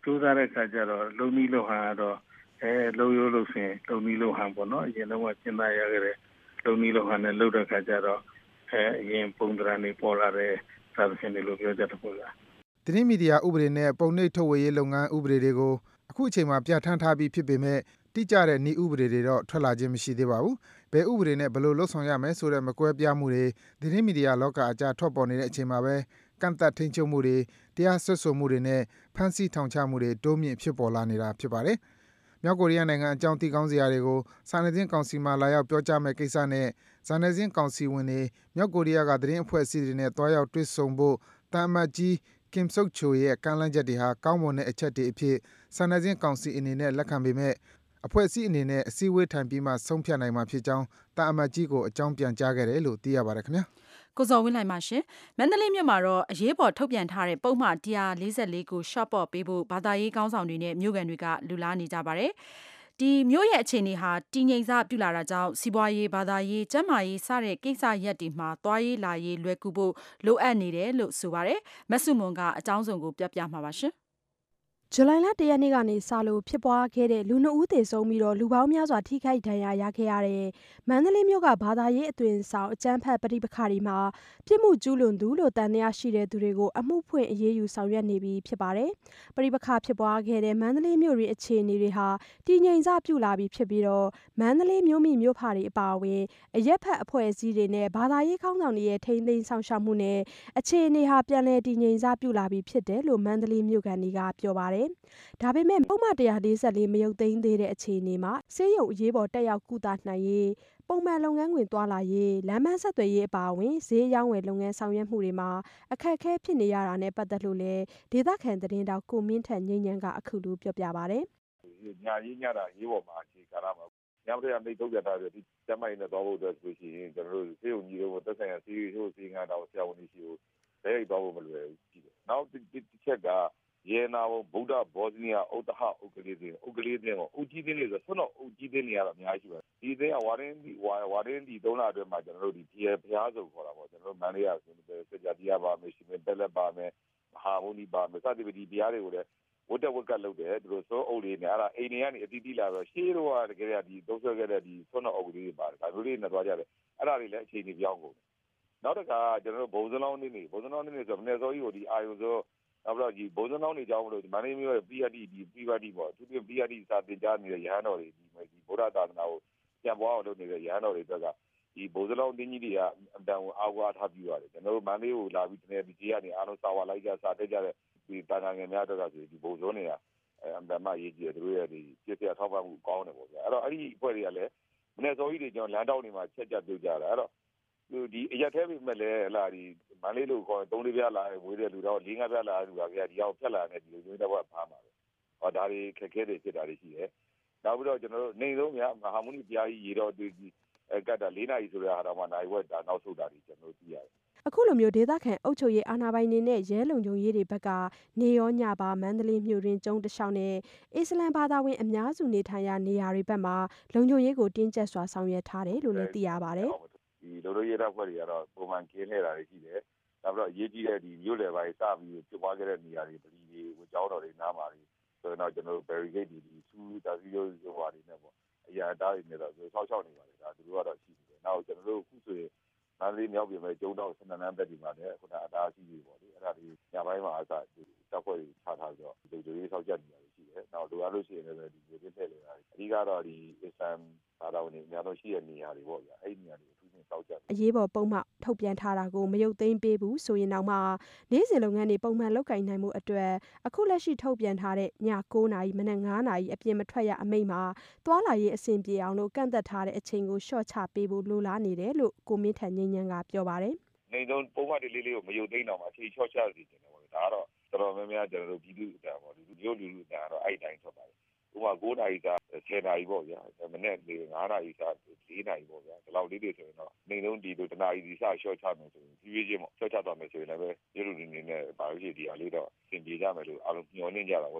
ကျိုးစားတဲ့ခါကျတော့လုံနီးလုံဟန်ကတော့လုံရိုးလုံစင်လုံနီးလုံဟန်ပေါ့နော်အရင်တော့ကျင်းသားရခဲ့တဲ့လုံနီးလုံဟန်နဲ့လုံတဲ့ခါကျတော့အရင်ပုံသဏ္ဍာန်တွေပေါ်လာတဲ့စာသဖြင့်လို့ပြောကြတယ်ပေါ့ဗျာသတင်းမီဒီယာဥပဒေနဲ့ပုံနှိပ်ထုတ်ဝေရေးလုပ်ငန်းဥပဒေတွေကိုအခုအချိန်မှာပြဋ္ဌာန်းထားပြီးဖြစ်ပေမဲ့တိကျတဲ့နည်းဥပဒေတွေတော့ထွက်လာခြင်းမရှိသေးပါဘူး။ဘယ်ဥပဒေနဲ့ဘယ်လိုလုပ်ဆောင်ရမယ်ဆိုတဲ့မကွဲပြားမှုတွေသတင်းမီဒီယာလောကအကြားထွက်ပေါ်နေတဲ့အချိန်မှာပဲကန့်သတ်ထိန်းချုပ်မှုတွေတရားစွဲဆိုမှုတွေနဲ့ဖမ်းဆီးထောင်ချမှုတွေတိုးမြင့်ဖြစ်ပေါ်လာနေတာဖြစ်ပါတယ်။မြောက်ကိုရီးယားနိုင်ငံအကြောင်းသိကောင်းစရာတွေကိုစာနယ်ဇင်းကောင်စီမှလာရောက်ပြောကြားမဲ့ကိစ္စနဲ့စာနယ်ဇင်းကောင်စီဝင်တွေမြောက်ကိုရီးယားကသတင်းအဖွဲ့အစည်းတွေနဲ့တွားရောက်တွေ့ဆုံဖို့တန်အမတ်ကြီးကင်ဆုတ်ချိုရဲ့ကမ်းလှမ်းချက်တွေဟာကောင်းမွန်တဲ့အချက်တွေအဖြစ်စာနယ်ဇင်းကောင်စီအနေနဲ့လက်ခံပေမဲ့အဖွဲ့အစည်းအနေနဲ့အစည်းအဝေးထိုင်ပြီးမှဆုံးဖြတ်နိုင်မှာဖြစ်ကြောင်းတာအမတ်ကြီးကိုအကြောင်းပြန်ကြားခဲ့တယ်လို့သိရပါတယ်ခင်ဗျာကိုစော်ဝင်းလှိုင်ပါရှင်မန္တလေးမြို့မှာတော့အရေးပေါ်ထုတ်ပြန်ထားတဲ့ပုံမှန်144ကိုရှော့ပေါ့ပေးဖို့ဘာသာရေးကောင်းဆောင်တွေနဲ့မြို့ကန်တွေကလူလားနေကြပါတယ်ဒီမြို့ရဲ့အခြေအနေဟာတည်ငြိမ်စပြုလာတာကြောင့်စီးပွားရေးဘာသာရေးကျန်းမာရေးစတဲ့ကိစ္စရပ်တွေမှာတွားရေးလာရေးလွယ်ကူဖို့လိုအပ်နေတယ်လို့ဆိုပါတယ်မဆုမွန်ကအကြောင်းစုံကိုပြပြမှာပါရှင်ဇူလိုင်လ1ရက်နေ့ကနေစလို့ဖြစ်ပွားခဲ့တဲ့လူ2ဦးသေဆုံးပြီးတော့လူပေါင်းများစွာထိခိုက်ဒဏ်ရာရခဲ့ရတဲ့မန္တလေးမြို့ကဘာသာရေးအသွင်ဆောင်အကြမ်းဖက်ပဋိပက္ခတွေမှာပြစ်မှုကျူးလွန်သူလို့တန်တရားရှိတဲ့သူတွေကိုအမှုဖွင့်အရေးယူဆောင်ရွက်နေပြီးဖြစ်ပါတယ်။ပဋိပက္ခဖြစ်ပွားခဲ့တဲ့မန္တလေးမြို့ရဲ့အခြေအနေတွေဟာတည်ငြိမ်စပြုလာပြီးဖြစ်ပြီးတော့မန္တလေးမြို့မိမြို့ဖတွေအပါအဝင်အရက်ဖက်အဖွဲ့အစည်းတွေနဲ့ဘာသာရေးခေါင်းဆောင်တွေရဲ့ထိန်းသိမ်းဆောင်ရှောက်မှုနဲ့အခြေအနေဟာပြန်လည်တည်ငြိမ်စပြုလာပြီးဖြစ်တယ်လို့မန္တလေးမြို့ကန်တွေကပြောပါတယ်။ဒါပေမဲ့ပုံမှန်144မရုပ်သိမ်းသေးတဲ့အခြေအနေမှာဆေးရုံအရေးပေါ်တက်ရောက်ကုသနိုင်ရေးပုံမှန်လုပ်ငန်းခွင်သွားလာရေးလမ်းမဆက်သွယ်ရေးအပါအဝင်ဈေးရောင်းဝယ်လုပ်ငန်းဆောင်ရွက်မှုတွေမှာအခက်အခဲဖြစ်နေရတာနဲ့ပတ်သက်လို့လည်းဒေသခံသတင်းတောက်ကိုမင်းထက်ငိမ့်ညံကအခုလိုပြောပြပါတယ်။ညာရေးညတာရေးပေါ်မှာအခြေခံရမှာညမတရားနေထုတ်ပြတာပြီးကျမကြီးနဲ့သွားဖို့အတွက်ဆိုရှင်ကျွန်တော်တို့ဆေးရုံကြီးတို့သက်ဆိုင်ရာဆေးရုံဆေးငါတော့ဆရာဝန်ကြီးရှိကိုလက်ရိုက်သွားဖို့မလွယ်ဘူးရှိတယ်။နောက်တစ်ချက်ကရေနာဘုဗုဒ္ဓဘောဇနီယာဥတ္တဟဥက္ကလေးတင်ကိုအုတ်ကြီးတင်းလေးဆိုဆွတော့အုတ်ကြီးတင်းနေရတာအများကြီးရှိပါတယ်ဒီအသေးကဝါရင်ဒီ3လအတွင်းမှာကျွန်တော်တို့ဒီဘုရားစုံခေါ်တာပေါ့ကျွန်တော်တို့မန္တလေးကစကြတရားပါမယ်ရှင်ပဲလက်ပါမယ်မဟာမုနီပါမယ်စသဖြင့်ဒီဘုရားတွေကိုလည်းဝတ်တက်ဝတ်ကတ်လုပ်တယ်သူတို့စောအုပ်လေးနဲ့အဲ့ဒါအိမ်တွေကနေအတီးတီးလာတော့ရှေးတော့တကယ်ကဒီသုံးဆွဲခဲ့တဲ့ဒီဆွတော့အုပ်လေးတွေပါတယ်ဒါမျိုးလေးနဲ့သွားကြတယ်အဲ့ဒါတွေလည်းအခြေအနေပြောင်းကုန်နောက်တစ်ခါကျွန်တော်တို့ဘုံစလောင်းနေဆိုမနေ့စောကြီးကိုဒီအာယုံစောနောက်တော့ဒီဘုံစနောင်းတွေကြောင်းလို့ဒီမန္တလေးမြို့ရဲ့PRDပေါ့သူတို့ PRD စာတင်ကြားနေတဲ့ရဟန်းတော်တွေဒီဗုဒ္ဓသာသနာကိုပြန်ပွားအောင်လုပ်နေတဲ့ရဟန်းတော်တွေတွေကဒီဘုံစလောင်းတင်းကြီးတွေကအတန်အားကွာထားပြီးပါတယ်ကျွန်တော်တို့မန္တလေးကိုလာပြီးတနေ့ဒီကြီးကနေအားလုံးစာဝါလိုက်ကြစာတက်ကြတဲ့ဒီတာနာငယ်များတွေကဆိုဒီဘုံစုံတွေကအတန်မှရေးကြည့်တယ်သူတို့ရဲ့ဒီပြည့်စက်ထောက်ပံ့မှုကောင်းတယ်ပေါ့ဗျာအဲ့တော့အဲ့ဒီအဖွဲ့တွေကလည်းမနေ့စောကြီးတွေကျွန်တော်လမ်းတောက်နေမှာချက်ပြုတ်ကြတာအဲ့တော့ဒီအရက်သေးပြီမဲ့လဲဟလာဒီမန္တလေးလိုခေါ်3-4ပြားလာဝေးတဲ့လူတော့4-5ပြားလာလူပါဗျာဒီအောင်ဖြတ်လာတဲ့ဒီလိုမျိုးတော့ဖားမှာပဲဟောဒါတွေခက်ခဲတွေဖြစ်တာတွေရှိတယ်နောက်ပြီးတော့ကျွန်တော်တို့နေဆုံးများမဟာမုနိပြားကြီးရေတော့ဒီကတ်တာ4နာရီဆိုတဲ့ဟာတော့မှနိုင်ဝက်ဒါနောက်ဆုတ်တာတွေကျွန်တော်တို့သိရတယ်အခုလိုမျိုးဒေသခံအုပ်ချုပ်ရေးအာဏာပိုင်တွေနဲ့ရဲလုံခြုံရေးတွေဘက်ကနေရောညပါမန္တလေးမြို့တွင်ကျုံတလျှောက်နဲ့အစ္စလမ်ဘာသာဝင်အများစုနေထိုင်ရာနေရာတွေဘက်မှာလုံခြုံရေးကိုတင်းကျပ်စွာဆောင်ရွက်ထားတယ်လို့လည်းသိရပါတယ်ဒီလိုလိုရဲတပ်ဖွဲ့တွေကတော့ပုံမှန်ကင်းနေတာတွေရှိတယ်။နောက်ပြီးတော့အရေးကြီးတဲ့ဒီမြို့လယ်ပိုင်းစပြီးဖြစ်ပွားခဲ့တဲ့နေရာတွေပလီတွေဝကြောင်းတော်တွေနားမှာတွေဆိုတော့ကျွန်တော်တို့ barricade တွေဒီသူတာစီရိုးဟိုဟာတွေနဲ့ပေါ့အရာတားတွေနဲ့တော့ဆောက်ရှောက်နေပါတယ်ဒါသူတို့ကတော့ရှိနေတယ်။နောက်ကျွန်တော်တို့အခုဆိုရင်မန္တလေးမြောက်ပြင်မဲ့ကျုံတော့12နန်းသက်ဒီမှာလည်းခုနအတားရှိတွေပေါ့လေအဲ့ဒါတွေညပိုင်းမှာအစတပ်ဖွဲ့တွေချထားပြီးတော့ဒီလိုရေးဆောက်ချက်နေရတယ်ရှိတယ်။နောက်လိုအပ်လို့ရှိရင်လည်းဒီလိုပြည့်ထည့်နေတာအဓိကတော့ဒီအစ္စလမ်ဘာသာဝင်တွေအများဆုံးရှိတဲ့နေရာတွေပေါ့ဗျာအဲ့ဒီနေရာတွေအရေးပေါ်ပုံမှန်ထုတ်ပြန်ထားတာကိုမရုပ်သိမ်းပေးဘူးဆိုရင်တော့မှနေ့စဉ်လုပ်ငန်းတွေပုံမှန်လုပ်ကိုင်နိုင်မှုအတွက်အခုလက်ရှိထုတ်ပြန်ထားတဲ့ည9:00 နာရီမနက်9:00 နာရီအပြင်မထွက်ရအမိန့်မှာသွားလာရေးအဆင်ပြေအောင်လို့ကန့်သက်ထားတဲ့အချိန်ကိုရှော့ချပေးဖို့လိုလားနေတယ်လို့ကိုမင်းထန်ငိမ့်ညံကပြောပါတယ်။နေဆုံးပုံမှန်လေးလေးကိုမရုပ်သိမ်းတော့မှအချိန်ရှော့ချစီတယ်ပေါ့ဒါကတော့တော်တော်များများကျွန်တော်တို့ပြည်သူ့အတန်ပေါ့လူမျိုးအတန်ကတော့အဲ့တိုင်းထွက်ပါတယ်ဥပမာ9နာရီက10နာရီပေါ့ဗျာမနေ့9နာရီက4နာရီပေါ့ဗျာဒီလောက်လေးတွေဆိုရင်တော့နေလုံးဒီလိုတနာရီစီစရှော့ချမယ်ဆိုရင်ကြီးချင်းပေါ့ရှော့ချသွားမယ်ဆိုရင်လည်းရုပ်လူတွေနေနဲ့ပါလို့ရှိဒီအလေးတော့သင်ပြေကြမယ်လို့အားလုံးညှော်နေကြတာပေါ့လေ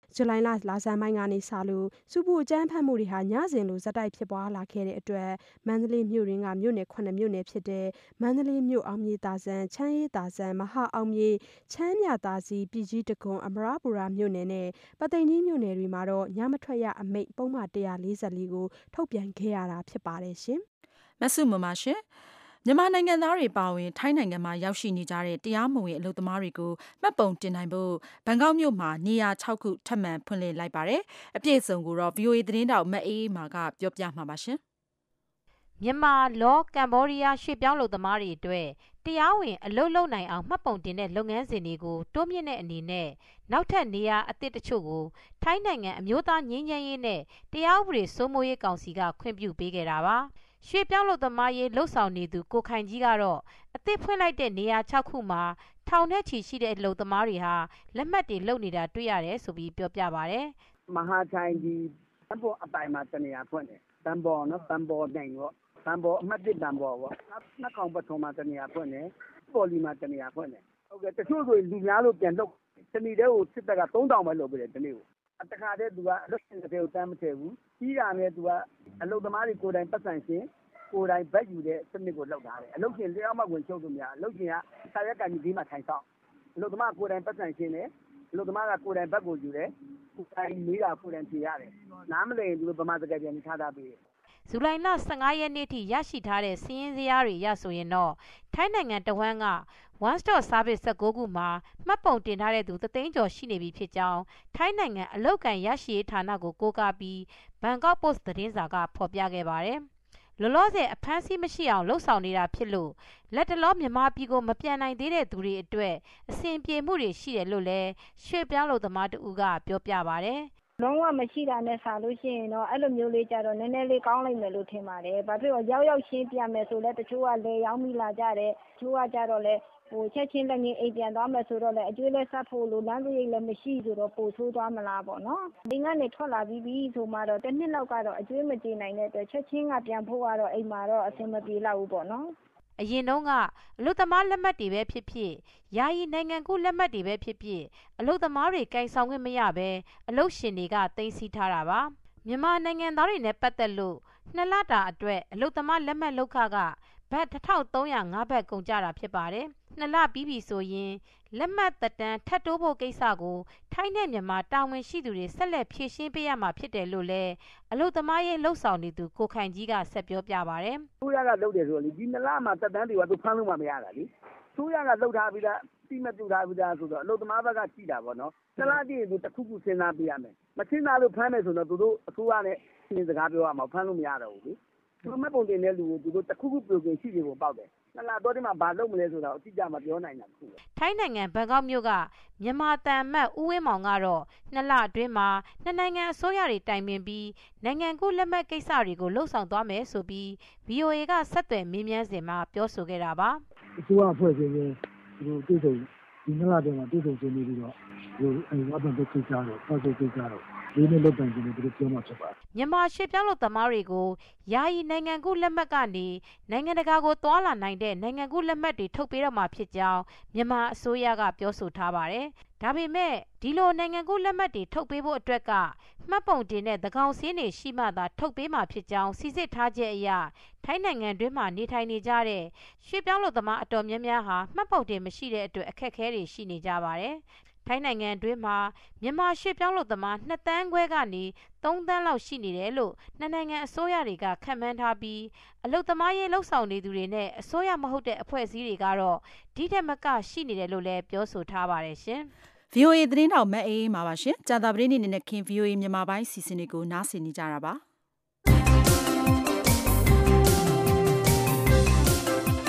ဇူလိုင်လဆန်းပိုင်းကနေစလို့စူပူအကြမ်းဖက်မှုတွေဟာညစဉ်လိုဇက်တိုက်ဖြစ်ပွားလာခဲ့တဲ့အတွက်မန္တလေးမြို့တွင်းကမြို့နယ်9မြို့နယ်ဖြစ်တဲ့မန္တလေးမြို့အောင်မြေသာဆန်ချမ်းရေးသာဆန်မဟာအောင်မြေချမ်းမြသာစီပြည်ကြီးတကွန်အမရပူရာမြို့နယ်နဲ့ပသိမ်ကြီးမြို့နယ်တွေမှာတော့ညမထွက်ရအမိန့်ပုံမှန်144ကိုထုတ်ပြန်ခဲ့ရတာဖြစ်ပါတယ်ရှင်မဆုမမရှင်မြန်မာနိုင်ငံသားတွေပါဝင်ထိုင်းနိုင်ငံမှာရောက်ရှိနေကြတဲ့တရားမဝင်အလုပ်သမားတွေကိုမှတ်ပုံတင်နိုင်ဖို့ဘန်ကောက်မြို့မှာနေရာ6ခုထပ်မံဖွင့်လှစ်လိုက်ပါတယ်။အပြည့်အစုံကိုတော့ VOA သတင်းတောက်မအေးမာကပြောပြမှာပါရှင်။မြန်မာလောကမ်ဘောဒီးယားရွှေ့ပြောင်းလုပ်သမားတွေအတွက်တရားဝင်အလုပ်လုပ်နိုင်အောင်မှတ်ပုံတင်တဲ့လုပ်ငန်းစဉ်တွေကိုတိုးမြင့်တဲ့အနေနဲ့နောက်ထပ်နေရာအသစ်တချို့ကိုထိုင်းနိုင်ငံအမျိုးသားငြိမ်းချမ်းရေးနဲ့တရားဥပဒေစိုးမိုးရေးကောင်စီကခွင့်ပြုပေးခဲ့တာပါ။ရွှေ့ပြောင်းလုပ်သမားရေးလှုပ်ဆောင်နေသူကိုခိုင်ကြီးကတော့အသစ်ဖွင့်လိုက်တဲ့နေရာ6ခုမှာထောင်ထဲချီရှိတဲ့အလုပ်သမားတွေဟာလက်မှတ်တွေလုပ်နေတာတွေ့ရတယ်ဆိုပြီးပြောပြပါတယ်။မဟာချိုင်ဒီဘန်ပေါ်အပိုင်မှာတနေရာဖွင့်တယ်။ဘန်ပေါ်နော်ဘန်ပေါ်နိုင်တော့ဘန်ပေါ်အမှတ်1ဘန်ပေါ်ပေါ့။နှက်ကောင်ပထုံမှာတနေရာဖွင့်တယ်။ပေါ်လီမှာတနေရာဖွင့်တယ်။ဟုတ်ကဲ့တချို့ဆိုလူများလို့ပြန်လုပ်တနည်းတည်းကိုစစ်တပ်က3000ပဲလုပ်ပေးတယ်တနေ့ကို။တခါတည်းသူကအလုပ်ရှင်တွေကိုတမ်းမထည့်ဘူး။ကြီးတာနဲ့သူကအလုပ်သမားတွေကိုယ်တိုင်ပတ်စံရှင်ကိုယ်တိုင်ဘက်ယူတဲ့စနစ်ကိုလောက်ထားတယ်အလုပ်ရှင်လျှောက်မှဝင်ချုပ်လို့များအလုပ်ရှင်ကစာရက်ကန်ဒီမှာထိုင်ဆောင်အလုပ်သမားကိုယ်တိုင်ပတ်စံရှင်တယ်အလုပ်သမားကကိုယ်တိုင်ဘက်ကိုယူတယ်ကိုယ်တိုင်မေးတာကိုယ်တိုင်ဖြေရတယ်နားမလည်ရင်သူတို့ဗမာစကားပြန်ထားတာပေးတယ်ဇူလိုင်လ15ရက်နေ့ထိရရှိထားတဲ့စီးရင်စရာတွေရဆိုရင်တော့ထိုင်းနိုင်ငံတဝန်းက One Stop Service 19ခုမှာမှတ်ပုံတင်ထားတဲ့သူ3သိန်းကျော်ရှိနေပြီဖြစ်ကြောင်းထိုင်းနိုင်ငံအလုပ်ကန်ရရှိရေးဌာနကိုကိုးကားပြီးဘန်ကောက်ပို့စ်သတင်းစာကဖော်ပြခဲ့ပါတယ်လောလောဆယ်အဖမ်းဆီးမရှိအောင်လှုပ်ဆောင်နေတာဖြစ်လို့လက်တလောမြန်မာပြည်ကိုမပြန်နိုင်သေးတဲ့သူတွေအတွက်အဆင်ပြေမှုတွေရှိတယ်လို့လည်းရွှေ့ပြောင်းလုပ်သမားတူကပြောပြပါတယ်လုံးဝမရှိတာနဲ့ဆာလို့ရှိရင်တော့အဲ့လိုမျိုးလေးကြတော့နည်းနည်းလေးကောင်းလိုက်မယ်လို့ထင်ပါတယ်။ဘာဖြစ်လို့ရောက်ရှင်းပြမယ်ဆိုလဲတချို့ကလေရောက်မိလာကြတယ်။တချို့ကကြတော့လေချက်ချင်းလက်ငင်းအိမ်ပြန်သွားမယ်ဆိုတော့လေအကျွေးလဲဆက်ဖို့လိုလမ်းကြီးလည်းမရှိဆိုတော့ပို့ဆိုးသွားမလားပေါ့နော်။ဒီကနေထွက်လာပြီးဆိုမှတော့တစ်နှစ်လောက်ကတော့အကျွေးမကြေနိုင်တဲ့အတွက်ချက်ချင်းကပြန်ဖို့ကတော့အိမ်မှာတော့အဆင်မပြေတော့ဘူးပေါ့နော်။အရင်တုန်းကအလုပ်သမားလက်မှတ်တွေပဲဖြစ်ဖြစ်ယာယီနိုင်ငံကူးလက်မှတ်တွေပဲဖြစ်ဖြစ်အလုပ်သမားတွေကင်ဆောင်ခွင့်မရဘဲအလုပ်ရှင်တွေကသိမ်းဆည်းထားတာပါမြန်မာနိုင်ငံသားတွေနဲ့ပတ်သက်လို့2လတာအတွက်အလုပ်သမားလက်မှတ်လုပ်ခကဘတ်1305ဘတ်ကုန်ကြတာဖြစ်ပါတယ်2လပြီးပြီဆိုရင်လက်မှတ်သက်တမ်းထပ်တိုးဖို့ကိစ္စကိုထိုင်းနဲ့မြန်မာတာဝန်ရှိသူတွေဆက်လက်ဖြေရှင်းပေးရမှာဖြစ်တယ်လို့လည်းအလုပ်သမားရေးလှုပ်ဆောင်နေသူကိုခိုင်ကြီးကဆက်ပြောပြပါတယ်။သူရကလုပ်တယ်ဆိုတော့ဒီ2လမှာသက်တမ်းတွေကသူဖမ်းလို့မှမရတာလေ။သူရကလုပ်ထားပြီးသားတိမပြုတ်ထားပြီးသားဆိုတော့အလုပ်သမားဘက်ကကြည့်တာပေါ့နော်။2လတည်းသူတစ်ခုခုစဉ်းစားပေးရမယ်။မစဉ်းစားလို့ဖမ်းမယ်ဆိုတော့သူတို့အစိုးရနဲ့ရှင်းစကားပြောရမှာဖမ်းလို့မရတော့ဘူးလေ။သူမှတ်ပုံတင်တဲ့လူကိုသူတို့တစ်ခုခုပြုတ်ပြင်ရှိတယ်ကိုပေါက်တယ်။2လတော့ဒီမှာဘာလုပ်မလဲဆိုတော့အတိအကျမပြောနိုင်တာခုပဲထိုင်းနိုင်ငံဘန်ကောက်မြို့ကမြန်မာတန်မတ်ဦးဝင်းမောင်ကတော့2လအတွင်းမှာနှစ်နိုင်ငံအစိုးရတွေတိုင်ပင်ပြီးနိုင်ငံကူးလက်မှတ်ကိစ္စတွေကိုလှုပ်ဆောင်သွားမယ်ဆိုပြီး VOA ကဆက်သွယ်မေးမြန်းစဉ်မှာပြောဆိုခဲ့တာပါအစိုးရအဖွဲ့အစည်းတွေသူတွေ့ဆုံဒီ2လအတွင်းမှာတွေ့ဆုံဆွေးနွေးပြီးတော့ဒီဝါပန်ကိစ္စတော့ဖောက်ကိစ္စတော့ဒီနေ့လောက်တိုင်ကျွန်တော်တို့ပြောမှာဖြစ်ပါတယ်မြန်မာရွှေ့ပြောင်းလုပ်သမားတွေကိုယာယီနိုင်ငံကူးလက်မှတ်ကနေနိုင်ငံတကာကိုသွားလာနိုင်တဲ့နိုင်ငံကူးလက်မှတ်တွေထုတ်ပေးတော့မှာဖြစ်ကြောင်းမြန်မာအစိုးရကပြောဆိုထားပါတယ်။ဒါပေမဲ့ဒီလိုနိုင်ငံကူးလက်မှတ်တွေထုတ်ပေးဖို့အတွက်ကမှတ်ပုံတင်တဲ့သကောင်စင်းတွေရှိမှသာထုတ်ပေးမှာဖြစ်ကြောင်းစီစစ်ထားချက်အရထိုင်းနိုင်ငံတွင်းမှာနေထိုင်နေကြတဲ့ရွှေ့ပြောင်းလုပ်သမားအတော်များများဟာမှတ်ပုံတင်မရှိတဲ့အတွက်အခက်အခဲတွေရှိနေကြပါတယ်။ထိုင်းနိုင်ငံတွင်းမှာမြန်မာရွှေ့ပြောင်းလုပ်သမား2တန်းခွဲကနေ3တန်းလောက်ရှိနေတယ်လို့နှစ်နိုင်ငံအစိုးရတွေကခန့်မှန်းထားပြီးအလုပ်သမားရေးလှုပ်ဆောင်နေသူတွေနဲ့အစိုးရမဟုတ်တဲ့အဖွဲ့အစည်းတွေကတော့ဒီထက်မကရှိနေတယ်လို့လည်းပြောဆိုထားပါတယ်ရှင်။ VOA သတင်းတောက်မအေးမှာပါရှင်။ကြာသပတေးနေ့နဲ့ခင် VOA မြန်မာပိုင်းစီစဉ်တွေကိုနားဆင်နေကြတာပါ။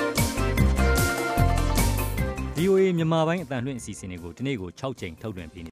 VOA မြန်မာပိုင်းအတန်လွှင့်အစီအစဉ်တွေကိုဒီနေ့ကို6ချိန်ထုတ်လွှင့်ပေး